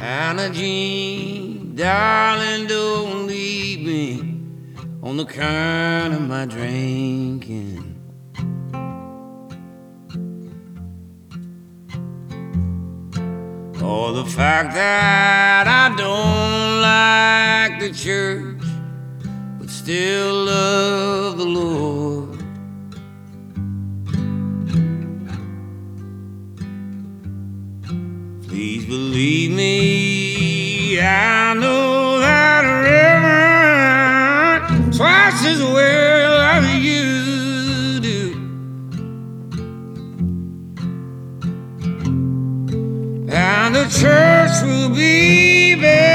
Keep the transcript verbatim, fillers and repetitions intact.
Anna Jean, darling, don't leave me on the current of my drinking. Or the fact that I don't like the church, but still love the Lord. Please believe me, I know that Reverend twice as well as you do. And the church will be better